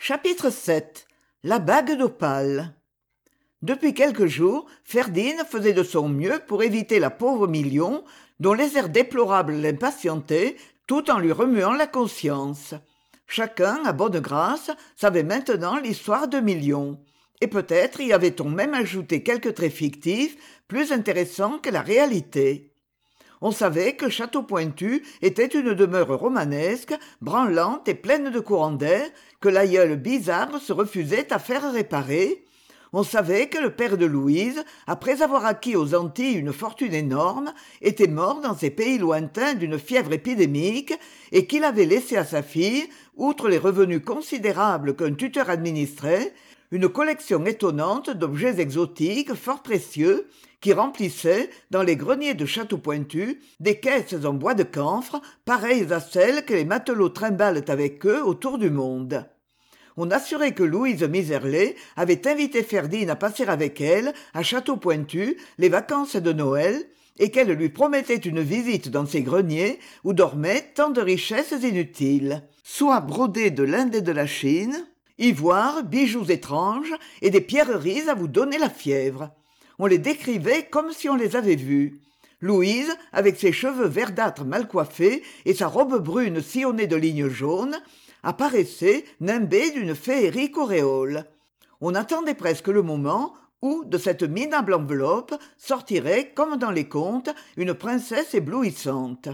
Chapitre 7. La bague d'opale. Depuis quelques jours, Ferdinand faisait de son mieux pour éviter la pauvre Million, dont les airs déplorables l'impatientaient, tout en lui remuant la conscience. Chacun, à bonne grâce, savait maintenant l'histoire de Million. Et peut-être y avait-on même ajouté quelques traits fictifs, plus intéressants que la réalité. On savait que Château-Pointu était une demeure romanesque, branlante et pleine de courants d'air, que l'aïeul bizarre se refusait à faire réparer. On savait que le père de Louise, après avoir acquis aux Antilles une fortune énorme, était mort dans ces pays lointains d'une fièvre épidémique et qu'il avait laissé à sa fille, outre les revenus considérables qu'un tuteur administrait, une collection étonnante d'objets exotiques fort précieux qui remplissaient, dans les greniers de Château-Pointu, des caisses en bois de camphre pareilles à celles que les matelots trimballent avec eux autour du monde. On assurait que Louise Miserlet avait invité Ferdinand à passer avec elle, à Château-Pointu, les vacances de Noël, et qu'elle lui promettait une visite dans ses greniers où dormaient tant de richesses inutiles, soie brodée de l'Inde et de la Chine, ivoire, bijoux étranges et des pierreries à vous donner la fièvre. On les décrivait comme si on les avait vus. Louise, avec ses cheveux verdâtres mal coiffés et sa robe brune sillonnée de lignes jaunes, apparaissait nimbée d'une féerique auréole. On attendait presque le moment où, de cette minable enveloppe, sortirait, comme dans les contes, une princesse éblouissante.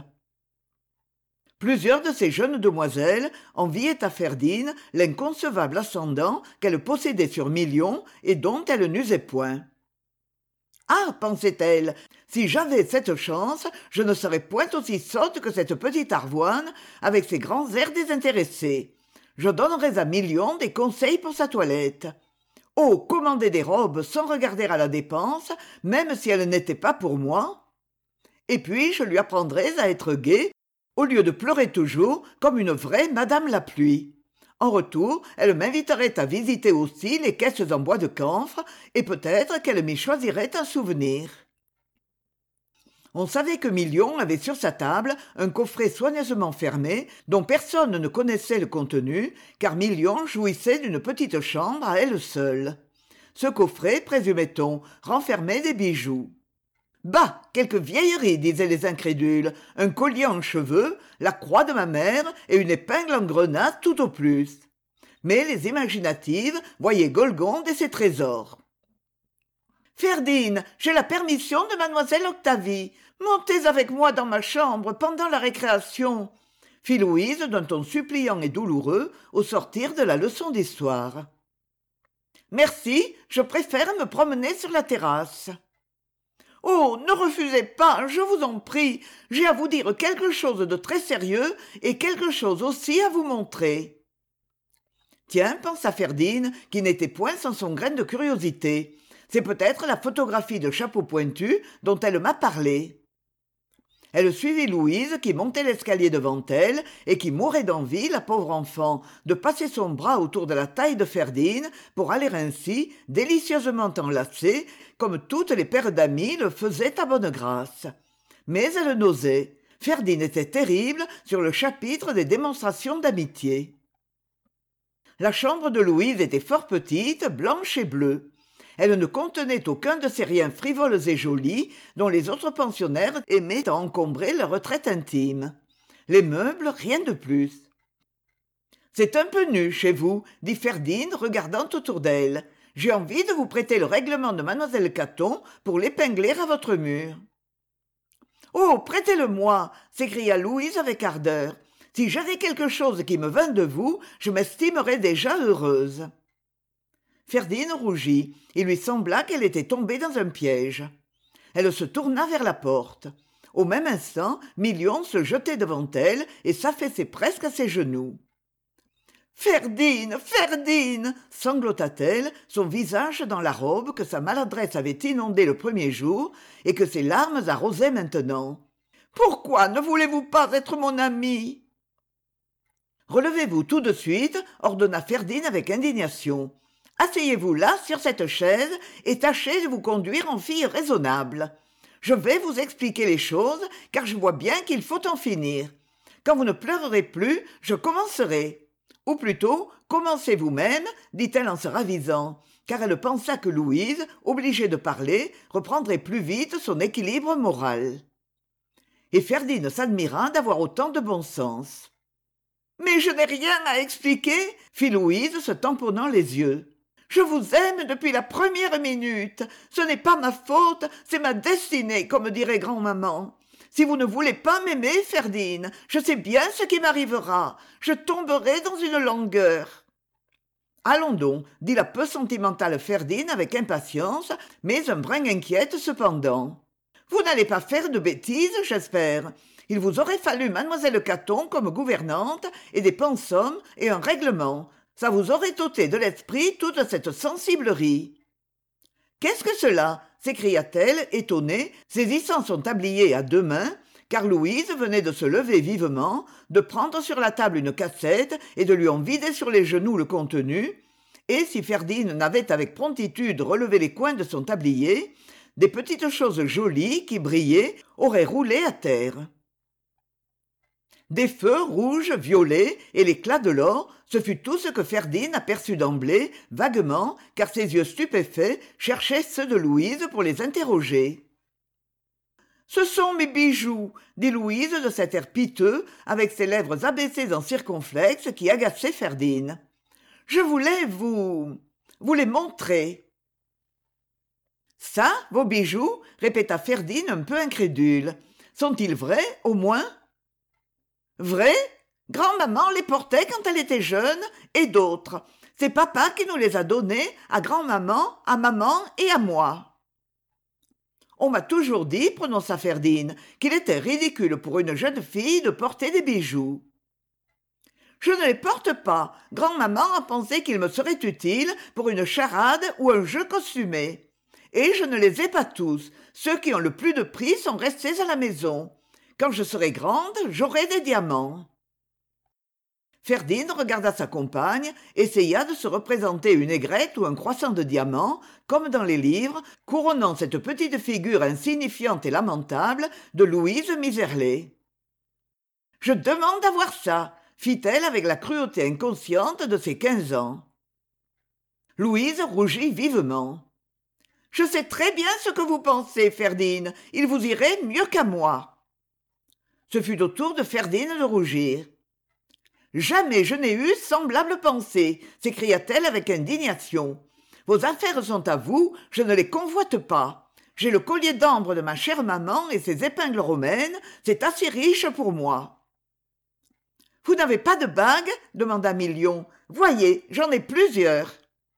Plusieurs de ces jeunes demoiselles enviaient à Ferdinand l'inconcevable ascendant qu'elle possédait sur Million et dont elle n'usait point. « Ah, pensait-elle, si j'avais cette chance, je ne serais point aussi sotte que cette petite Arvoine, avec ses grands airs désintéressés. Je donnerais à Million des conseils pour sa toilette. Oh, commander des robes sans regarder à la dépense, même si elles n'étaient pas pour moi. Et puis je lui apprendrais à être gaie, au lieu de pleurer toujours comme une vraie Madame la Pluie. En retour, elle m'inviterait à visiter aussi les caisses en bois de camphre, et peut-être qu'elle m'y choisirait un souvenir. » On savait que Million avait sur sa table un coffret soigneusement fermé dont personne ne connaissait le contenu, car Million jouissait d'une petite chambre à elle seule. Ce coffret, présumait-on, renfermait des bijoux. Bah, quelques vieilleries, disaient les incrédules, un collier en cheveux, la croix de ma mère et une épingle en grenat tout au plus. Mais les imaginatives voyaient Golgonde et ses trésors. « Ferdinand, j'ai la permission de mademoiselle Octavie. Montez avec moi dans ma chambre pendant la récréation, » fit Louise d'un ton suppliant et douloureux au sortir de la leçon d'histoire. « Merci, je préfère me promener sur la terrasse. » « Oh, ne refusez pas, je vous en prie, j'ai à vous dire quelque chose de très sérieux et quelque chose aussi à vous montrer. » Tiens, pensa Ferdinand, qui n'était point sans son grain de curiosité. C'est peut-être la photographie de Chapeau-Pointu dont elle m'a parlé. Elle suivit Louise qui montait l'escalier devant elle et qui mourait d'envie, la pauvre enfant, de passer son bras autour de la taille de Ferdinand pour aller ainsi, délicieusement enlacée, comme toutes les paires d'amis le faisaient à bonne grâce. Mais elle n'osait. Ferdinand était terrible sur le chapitre des démonstrations d'amitié. La chambre de Louise était fort petite, blanche et bleue. Elle ne contenait aucun de ces riens frivoles et jolis dont les autres pensionnaires aimaient à encombrer leur retraite intime. Les meubles, rien de plus. « C'est un peu nu chez vous, » dit Ferdinand, regardant autour d'elle. « J'ai envie de vous prêter le règlement de mademoiselle Caton pour l'épingler à votre mur. »« Oh, prêtez-le-moi » s'écria Louise avec ardeur. « Si j'avais quelque chose qui me vint de vous, je m'estimerais déjà heureuse. » Ferdinand rougit. Il lui sembla qu'elle était tombée dans un piège. Elle se tourna vers la porte. Au même instant, Million se jetait devant elle et s'affaissait presque à ses genoux. « Ferdinand, Ferdinand » sanglota-t-elle, son visage dans la robe que sa maladresse avait inondée le premier jour et que ses larmes arrosaient maintenant. « Pourquoi ne voulez-vous pas être mon ami ?»« Relevez-vous tout de suite » ordonna Ferdinand avec indignation. « Asseyez-vous là, sur cette chaise, et tâchez de vous conduire en fille raisonnable. Je vais vous expliquer les choses, car je vois bien qu'il faut en finir. Quand vous ne pleurerez plus, je commencerai. Ou plutôt, commencez vous-même, dit-elle en se ravisant, car elle pensa que Louise, obligée de parler, reprendrait plus vite son équilibre moral. Et Ferdinand s'admira d'avoir autant de bon sens. « Mais je n'ai rien à expliquer, » fit Louise, se tamponnant les yeux. « Je vous aime depuis la première minute. Ce n'est pas ma faute, c'est ma destinée, comme dirait grand-maman. Si vous ne voulez pas m'aimer, Ferdinand, je sais bien ce qui m'arrivera. Je tomberai dans une langueur. » « Allons donc, » dit la peu sentimentale Ferdinand avec impatience, mais un brin inquiète cependant. « Vous n'allez pas faire de bêtises, j'espère. Il vous aurait fallu mademoiselle Caton comme gouvernante et des pensums et un règlement. Ça vous aurait ôté de l'esprit toute cette sensiblerie. »« Qu'est-ce que cela ?» s'écria-t-elle, étonnée, saisissant son tablier à deux mains, car Louise venait de se lever vivement, de prendre sur la table une cassette et de lui en vider sur les genoux le contenu, et si Ferdinand n'avait avec promptitude relevé les coins de son tablier, des petites choses jolies qui brillaient auraient roulé à terre. Des feux rouges, violets et l'éclat de l'or, ce fut tout ce que Ferdinand aperçut d'emblée, vaguement, car ses yeux stupéfaits cherchaient ceux de Louise pour les interroger. « Ce sont mes bijoux, » dit Louise de cet air piteux, avec ses lèvres abaissées en circonflexe qui agaçaient Ferdinand. « Je voulais vous les montrer. »« Ça, vos bijoux ?» répéta Ferdinand un peu incrédule. « Sont-ils vrais, au moins ?»« Vrais ? Grand-maman les portait quand elle était jeune, et d'autres. C'est papa qui nous les a donnés à grand-maman, à maman et à moi. » « On m'a toujours dit, prononça Ferdinand, qu'il était ridicule pour une jeune fille de porter des bijoux. »« Je ne les porte pas. Grand-maman a pensé qu'ils me seraient utiles pour une charade ou un jeu costumé. Et je ne les ai pas tous. Ceux qui ont le plus de prix sont restés à la maison. Quand je serai grande, j'aurai des diamants. » Ferdinand regarda sa compagne, essaya de se représenter une aigrette ou un croissant de diamants, comme dans les livres, couronnant cette petite figure insignifiante et lamentable de Louise Miserlet. « Je demande à voir ça !» fit-elle avec la cruauté inconsciente de ses 15 ans. Louise rougit vivement. « Je sais très bien ce que vous pensez, Ferdinand. Il vous irait mieux qu'à moi. » Ce fut au tour de Ferdinand de rougir. « Jamais je n'ai eu semblable pensée !» s'écria-t-elle avec indignation. « Vos affaires sont à vous, je ne les convoite pas. J'ai le collier d'ambre de ma chère maman et ses épingles romaines, c'est assez riche pour moi. »« Vous n'avez pas de bague ?» demanda Million. « Voyez, j'en ai plusieurs. »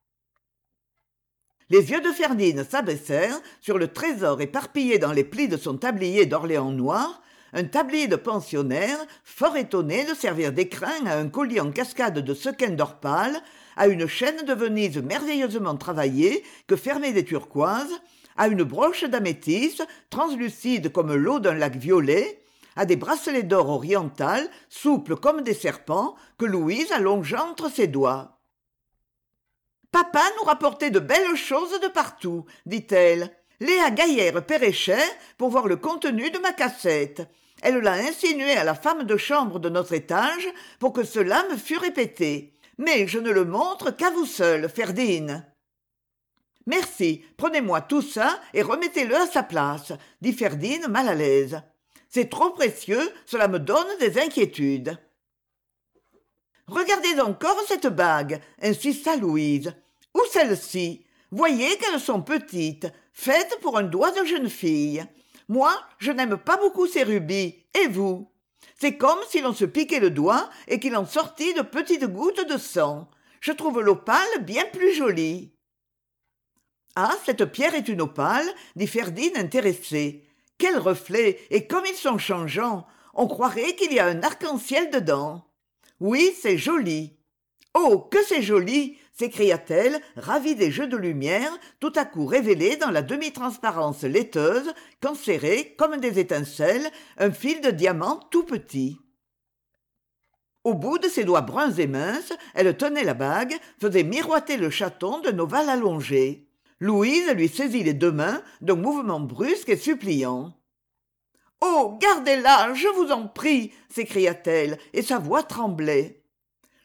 Les yeux de Ferdinand s'abaissèrent sur le trésor éparpillé dans les plis de son tablier d'Orléans noir, un tablier de pensionnaire, fort étonné de servir d'écrin à un collier en cascade de sequins d'or pâle, à une chaîne de Venise merveilleusement travaillée que fermaient des turquoises, à une broche d'améthyste, translucide comme l'eau d'un lac violet, à des bracelets d'or oriental, souples comme des serpents, que Louise allongea entre ses doigts. « Papa nous rapportait de belles choses de partout, » dit-elle. « Léa Gaillère paierait cher pour voir le contenu de ma cassette. Elle l'a insinué à la femme de chambre de notre étage pour que cela me fût répété. Mais je ne le montre qu'à vous seul, Ferdinand. »« Merci, prenez-moi tout ça et remettez-le à sa place, » dit Ferdinand mal à l'aise. « C'est trop précieux, cela me donne des inquiétudes. »« Regardez encore cette bague, » insista Louise. « Ou celle-ci. Voyez qu'elles sont petites, faites pour un doigt de jeune fille. Moi, je n'aime pas beaucoup ces rubis, et vous ? C'est comme si l'on se piquait le doigt et qu'il en sortit de petites gouttes de sang. Je trouve l'opale bien plus jolie. »« Ah, cette pierre est une opale, » dit Ferdinand intéressé. « Quels reflets, et comme ils sont changeants. On croirait qu'il y a un arc-en-ciel dedans. Oui, c'est joli. »« Oh, que c'est joli !» s'écria-t-elle, ravie des jeux de lumière, tout à coup révélés dans la demi-transparence laiteuse, qu'enserrait, comme des étincelles, un fil de diamant tout petit. Au bout de ses doigts bruns et minces, elle tenait la bague, faisait miroiter le chaton d'un ovale allongé. Louise lui saisit les deux mains d'un mouvement brusque et suppliant. « Oh, gardez-la, je vous en prie !» s'écria-t-elle, et sa voix tremblait.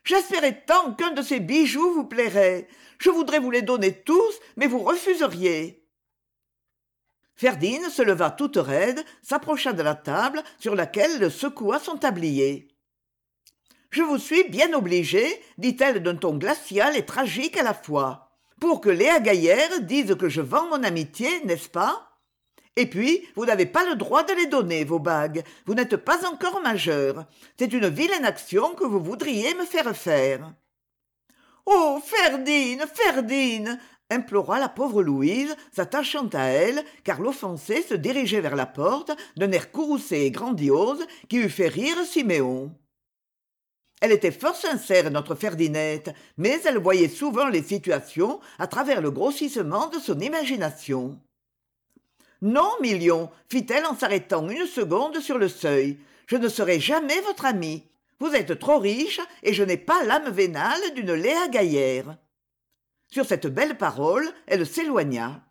J'espérais tant qu'un de ces bijoux vous plairait. Je voudrais vous les donner tous, mais vous refuseriez. Ferdine se leva toute raide, s'approcha de la table sur laquelle elle secoua son tablier. Je vous suis bien obligée, dit-elle d'un ton glacial et tragique à la fois, pour que Léa Gaillère dise que je vends mon amitié, n'est-ce pas? Et puis, vous n'avez pas le droit de les donner, vos bagues. Vous n'êtes pas encore majeur. C'est une vilaine action que vous voudriez me faire faire. Oh, Ferdine, Ferdine implora la pauvre Louise, s'attachant à elle, car l'offensée se dirigeait vers la porte d'un air courroucé et grandiose qui eût fait rire Siméon. Elle était fort sincère, notre Ferdinette, mais elle voyait souvent les situations à travers le grossissement de son imagination. Non, Million, fit-elle en s'arrêtant une seconde sur le seuil, je ne serai jamais votre amie. Vous êtes trop riche et je n'ai pas l'âme vénale d'une Léa Gaillère. Sur cette belle parole, elle s'éloigna.